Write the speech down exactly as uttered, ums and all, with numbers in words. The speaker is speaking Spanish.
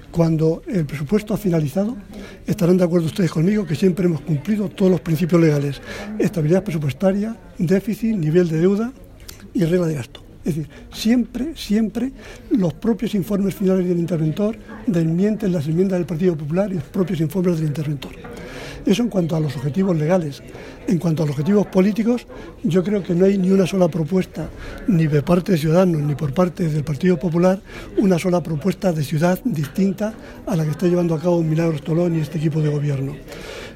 Cuando el presupuesto ha finalizado, estarán de acuerdo ustedes conmigo que siempre hemos cumplido todos los principios legales: estabilidad presupuestaria, déficit, nivel de deuda y regla de gasto. Es decir, siempre, siempre los propios informes finales del interventor desmienten las enmiendas del Partido Popular y los propios informes del interventor. Eso en cuanto a los objetivos legales. En cuanto a los objetivos políticos, yo creo que no hay ni una sola propuesta, ni de parte de Ciudadanos, ni por parte del Partido Popular, una sola propuesta de ciudad distinta a la que está llevando a cabo Milagros Tolón y este equipo de gobierno.